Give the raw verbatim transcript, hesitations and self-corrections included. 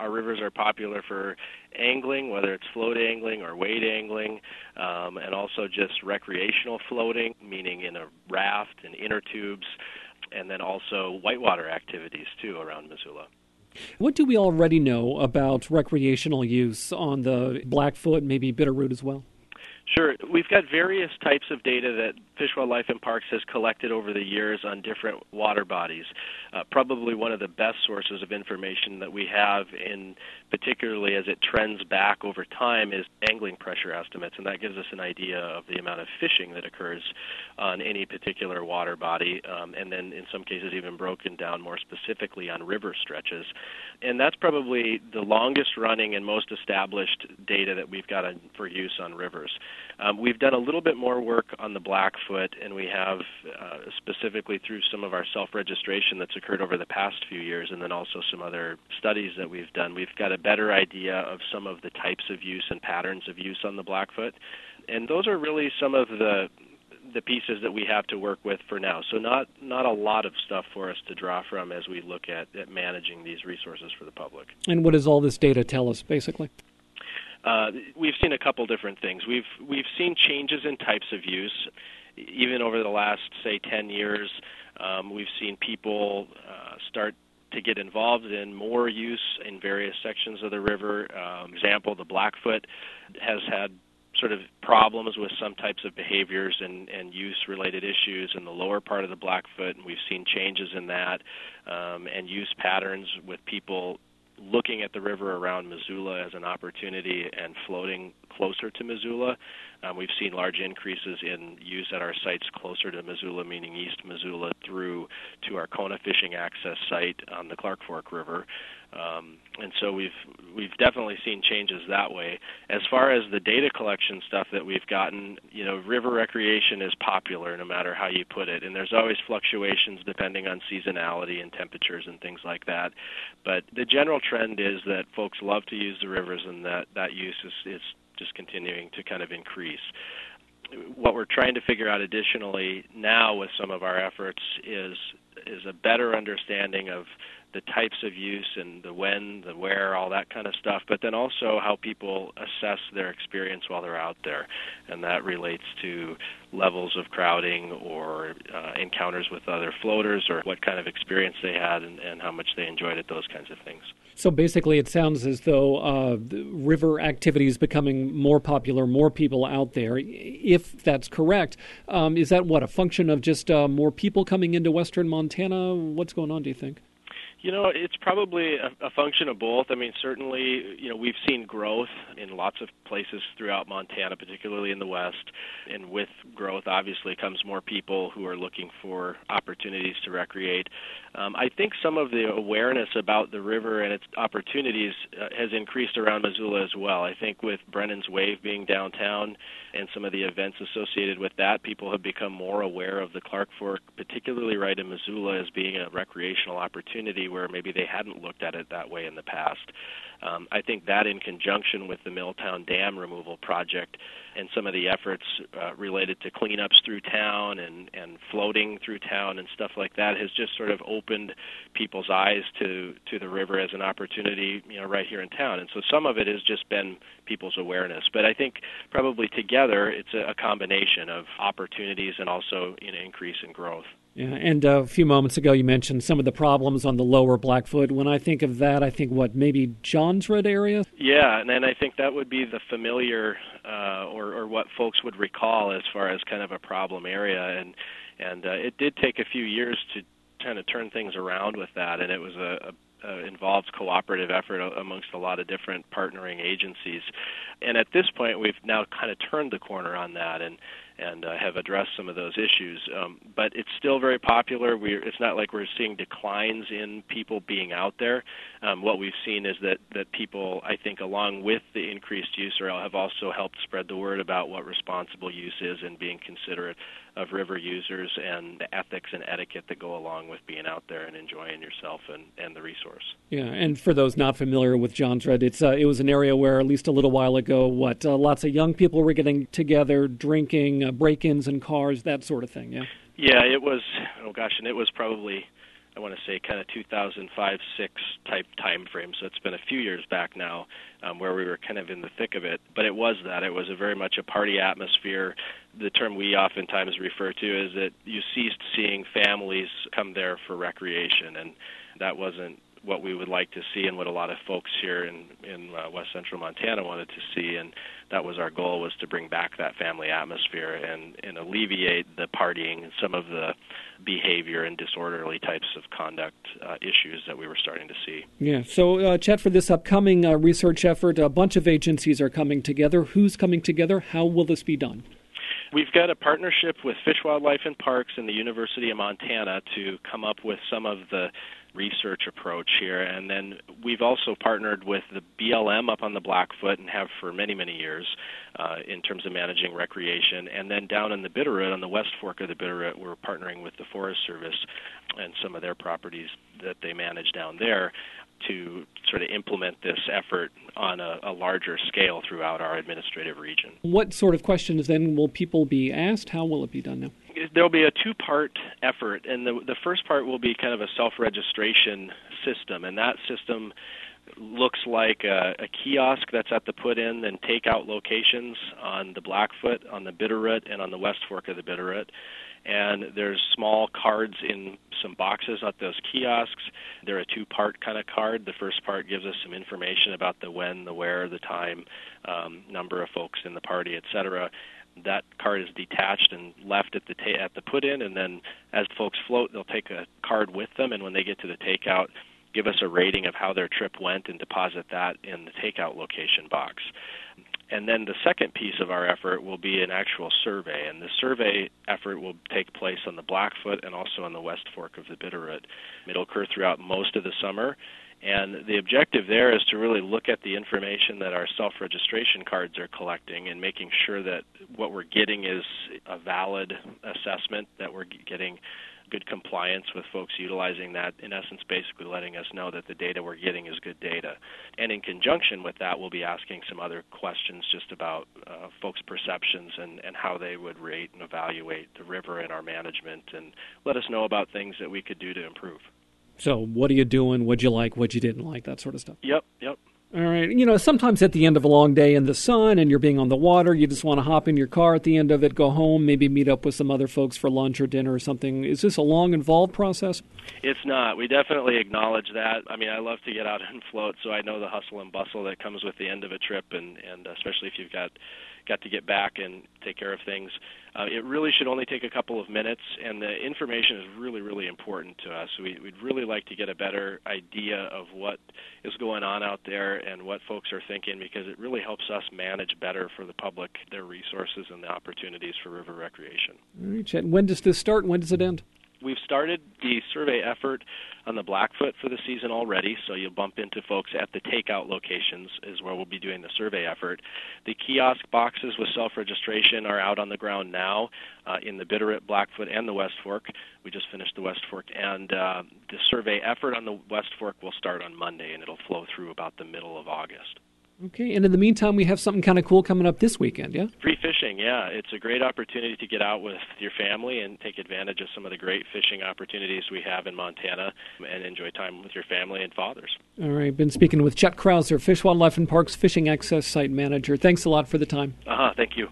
our rivers are popular for angling, whether it's float angling or wade angling, um, and also just recreational floating, meaning in a raft and inner tubes, and then also whitewater activities, too, around Missoula. What do we already know about recreational use on the Blackfoot, maybe Bitterroot as well? Sure. We've got various types of data that Fish, Wildlife, and Parks has collected over the years on different water bodies. Uh, probably one of the best sources of information that we have, in particularly as it trends back over time, is angling pressure estimates, and that gives us an idea of the amount of fishing that occurs on any particular water body, um, and then in some cases even broken down more specifically on river stretches. And that's probably the longest running and most established data that we've got on, for use on rivers. Um, we've done a little bit more work on the Blackfoot, and we have uh, specifically through some of our self-registration that's occurred over the past few years, and then also some other studies that we've done. We've got a better idea of some of the types of use and patterns of use on the Blackfoot, and those are really some of the the pieces that we have to work with for now. So not not a lot of stuff for us to draw from as we look at, at managing these resources for the public. And what does all this data tell us, basically? Uh, we've seen a couple different things. We've we've seen changes in types of use. Even over the last, say, ten years, um, we've seen people uh, start to get involved in more use in various sections of the river. Um, example, the Blackfoot has had sort of problems with some types of behaviors and, and use-related issues in the lower part of the Blackfoot, and we've seen changes in that, um, and use patterns with people looking at the river around Missoula as an opportunity and floating closer to Missoula. Um, we've seen large increases in use at our sites closer to Missoula, meaning East Missoula, through to our Kona fishing access site on the Clark Fork River. Um, and so we've we've definitely seen changes that way. As far as the data collection stuff that we've gotten, you know, river recreation is popular no matter how you put it, and there's always fluctuations depending on seasonality and temperatures and things like that. But the general trend is that folks love to use the rivers, and that, that use is, is just continuing to kind of increase. What we're trying to figure out additionally now with some of our efforts is is a better understanding of the types of use and the when, the where, all that kind of stuff, but then also how people assess their experience while they're out there. And that relates to levels of crowding or uh, encounters with other floaters, or what kind of experience they had and, and how much they enjoyed it, those kinds of things. So basically it sounds as though uh, the river activity is becoming more popular, more people out there. If that's correct, um, is that what, a function of just uh, more people coming into western Montana? What's going on, do you think? You know, it's probably a, a function of both. I mean, certainly, you know, we've seen growth in lots of places throughout Montana, particularly in the west. And with growth, obviously, comes more people who are looking for opportunities to recreate. Um, I think some of the awareness about the river and its opportunities uh, has increased around Missoula as well. I think with Brennan's Wave being downtown and some of the events associated with that, people have become more aware of the Clark Fork, particularly right in Missoula, as being a recreational opportunity where maybe they hadn't looked at it that way in the past. Um, I think that in conjunction with the Milltown Dam removal project and some of the efforts uh, related to cleanups through town and, and floating through town and stuff like that has just sort of opened people's eyes to, to the river as an opportunity, you know, right here in town. And so some of it has just been people's awareness. But I think probably together it's a, a combination of opportunities and also an increase in growth. Yeah, and uh, a few moments ago you mentioned some of the problems on the lower Blackfoot. When I think of that, I think, what, maybe Johns Road area? Yeah, and then I think that would be the familiar uh, or, or what folks would recall as far as kind of a problem area. And, and uh, it did take a few years to kind of turn things around with that, and it was a, a Uh, involves cooperative effort amongst a lot of different partnering agencies. And at this point, we've now kind of turned the corner on that and and uh, have addressed some of those issues. Um, but it's still very popular. We're, it's not like we're seeing declines in people being out there. Um, what we've seen is that, that people, I think, along with the increased use, or have also helped spread the word about what responsible use is and being considerate of river users and the ethics and etiquette that go along with being out there and enjoying yourself and, and the resource. Yeah, and for those not familiar with Johns Road, it's uh, it was an area where at least a little while ago, what, uh, lots of young people were getting together, drinking, uh, break-ins in cars, that sort of thing, yeah? Yeah, it was, oh gosh, and it was probably I want to say kind of two thousand five, six type time frame. So it's been a few years back now um, where we were kind of in the thick of it. But it was that. It was a very much a party atmosphere. The term we oftentimes refer to is that you ceased seeing families come there for recreation, and that wasn't what we would like to see and what a lot of folks here in, in uh, west central Montana wanted to see. And that was our goal, was to bring back that family atmosphere and, and alleviate the partying and some of the behavior and disorderly types of conduct uh, issues that we were starting to see. Yeah. So, uh, Chet, for this upcoming uh, research effort, a bunch of agencies are coming together. Who's coming together? How will this be done? We've got a partnership with Fish, Wildlife, and Parks and the University of Montana to come up with some of the research approach here. And then we've also partnered with the B L M up on the Blackfoot and have for many, many years uh, in terms of managing recreation. And then down in the Bitterroot, on the West Fork of the Bitterroot, we're partnering with the Forest Service and some of their properties that they manage down there to sort of implement this effort on a, a larger scale throughout our administrative region. What sort of questions then will people be asked? How will it be done now? There'll be a two-part effort, and the, the first part will be kind of a self-registration system, and that system looks like a, a kiosk that's at the put-in and take-out locations on the Blackfoot, on the Bitterroot, and on the West Fork of the Bitterroot. And there's small cards in some boxes at those kiosks. They're a two-part kind of card. The first part gives us some information about the when, the where, the time, um, number of folks in the party, et cetera. That card is detached and left at the ta- at the put-in, and then as folks float, they'll take a card with them, and when they get to the takeout, give us a rating of how their trip went and deposit that in the takeout location box. And then the second piece of our effort will be an actual survey, and the survey effort will take place on the Blackfoot and also on the West Fork of the Bitterroot. It'll occur throughout most of the summer, and the objective there is to really look at the information that our self-registration cards are collecting and making sure that what we're getting is a valid assessment, that we're getting good compliance with folks utilizing that, in essence basically letting us know that the data we're getting is good data. And in conjunction with that, we'll be asking some other questions just about uh, folks' perceptions and, and how they would rate and evaluate the river and our management, and let us know about things that we could do to improve. So what are you doing? What'd you like? What you didn't like? That sort of stuff. Yep, yep. All right. You know, sometimes at the end of a long day in the sun and you're being on the water, you just want to hop in your car at the end of it, go home, maybe meet up with some other folks for lunch or dinner or something. Is this a long, involved process? It's not. We definitely acknowledge that. I mean, I love to get out and float, so I know the hustle and bustle that comes with the end of a trip, and, and especially if you've got got to get back and take care of things. Uh, it really should only take a couple of minutes, and the information is really, really important to us. We, we'd really like to get a better idea of what is going on out there and what folks are thinking, because it really helps us manage better for the public their resources and the opportunities for river recreation. All right, Chet. When does this start? When does it end? We've started the survey effort on the Blackfoot for the season already, so you'll bump into folks at the takeout locations is where we'll be doing the survey effort. The kiosk boxes with self-registration are out on the ground now uh, in the Bitterroot, Blackfoot, and the West Fork. We just finished the West Fork, and uh, the survey effort on the West Fork will start on Monday, and it'll flow through about the middle of August. Okay, and in the meantime, we have something kind of cool coming up this weekend, yeah? Free fishing, yeah. It's a great opportunity to get out with your family and take advantage of some of the great fishing opportunities we have in Montana and enjoy time with your family and fathers. All right, been speaking with Chet Krauser, Fish, Wildlife, and Parks Fishing Access Site Manager. Thanks a lot for the time. Uh-huh, thank you.